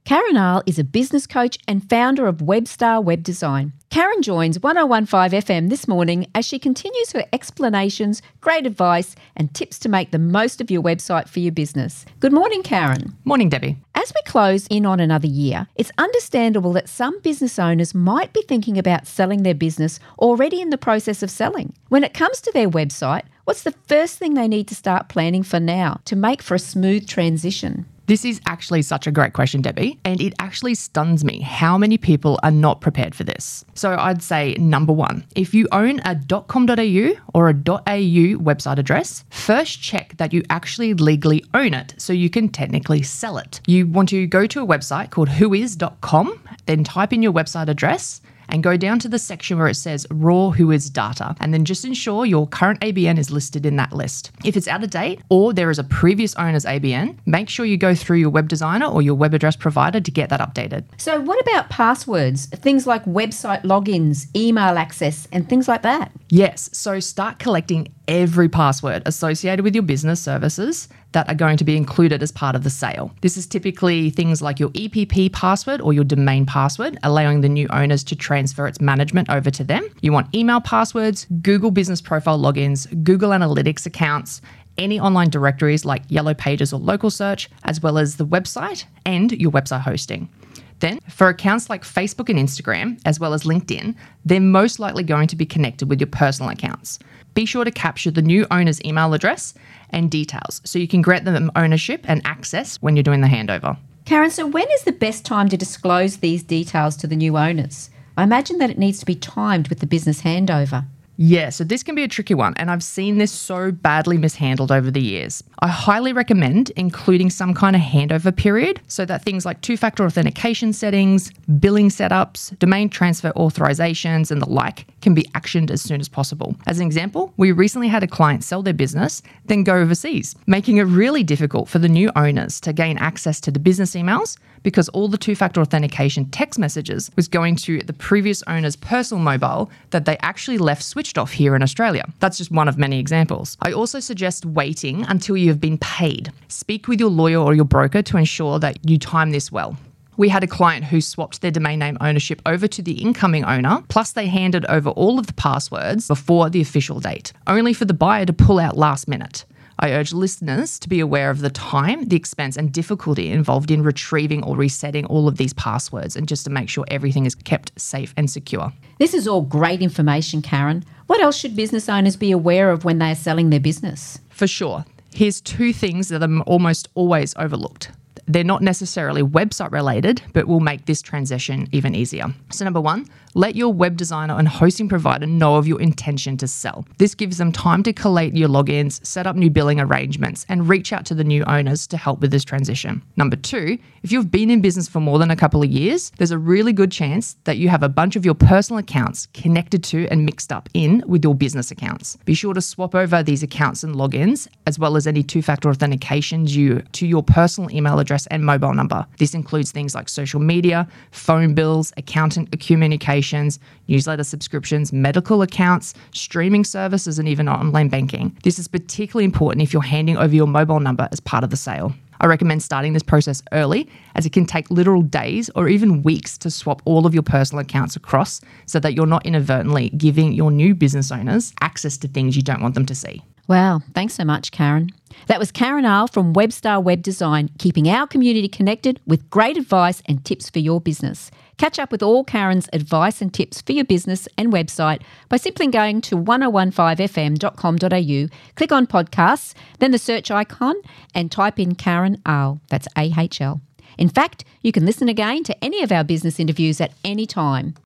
Karen Ahl is a business coach and founder of Webstar Web Design. Karen joins 1015 FM this morning as she continues her explanations, great advice and tips to make the most of your website for your business. Good morning, Karen. Morning, Debbie. As we close in on another year, it's understandable that some business owners might be thinking about selling their business already in the process of selling. When it comes to their website, what's the first thing they need to start planning for now to make for a smooth transition? This is actually such a great question, Debbie, and it actually stuns me how many people are not prepared for this. So I'd say number one, if you own a .com.au or a .au website address, first check that you actually legally own it so you can technically sell it. You want to go to a website called whois.com, then type in your website address and go down to the section where it says raw Whois data, and then just ensure your current ABN is listed in that list. If it's out of date or there is a previous owner's ABN, make sure you go through your web designer or your web address provider to get that updated. So what about passwords? Things like website logins, email access, and things like that? Yes, so start collecting every password associated with your business services that are going to be included as part of the sale. This is typically things like your EPP password or your domain password, allowing the new owners to transfer its management over to them. You want email passwords, Google Business Profile logins, Google Analytics accounts, any online directories like Yellow Pages or Local Search, as well as the website and your website hosting. Then, for accounts like Facebook and Instagram, as well as LinkedIn, they're most likely going to be connected with your personal accounts. Be sure to capture the new owner's email address and details so you can grant them ownership and access when you're doing the handover. Karen, so when is the best time to disclose these details to the new owners? I imagine that it needs to be timed with the business handover. Yeah, so this can be a tricky one, and I've seen this so badly mishandled over the years. I highly recommend including some kind of handover period so that things like two-factor authentication settings, billing setups, domain transfer authorizations, and the like can be actioned as soon as possible. As an example, we recently had a client sell their business, then go overseas, making it really difficult for the new owners to gain access to the business emails because all the two-factor authentication text messages was going to the previous owner's personal mobile that they actually left switched off here in Australia. That's just one of many examples. I also suggest waiting until you have been paid. Speak with your lawyer or your broker to ensure that you time this well. We had a client who swapped their domain name ownership over to the incoming owner, plus they handed over all of the passwords before the official date, only for the buyer to pull out last minute. I urge listeners to be aware of the time, the expense and difficulty involved in retrieving or resetting all of these passwords and just to make sure everything is kept safe and secure. This is all great information, Karen. What else should business owners be aware of when they are selling their business? For sure. Here's two things that are almost always overlooked. They're not necessarily website related, but will make this transition even easier. So number one, let your web designer and hosting provider know of your intention to sell. This gives them time to collate your logins, set up new billing arrangements, and reach out to the new owners to help with this transition. Number two, if you've been in business for more than a couple of years, there's a really good chance that you have a bunch of your personal accounts connected to and mixed up in with your business accounts. Be sure to swap over these accounts and logins, as well as any two-factor authentication due to your personal email address and mobile number. This includes things like social media, phone bills, accountant communications, newsletter subscriptions, medical accounts, streaming services, and even online banking. This is particularly important if you're handing over your mobile number as part of the sale. I recommend starting this process early, as it can take literal days or even weeks to swap all of your personal accounts across so that you're not inadvertently giving your new business owners access to things you don't want them to see. Wow, thanks so much, Karen. That was Karen Ahl from Webstar Web Design, keeping our community connected with great advice and tips for your business. Catch up with all Karen's advice and tips for your business and website by simply going to 1015fm.com.au, click on podcasts, then the search icon and type in Karen Ahl, that's AHL. In fact, you can listen again to any of our business interviews at any time.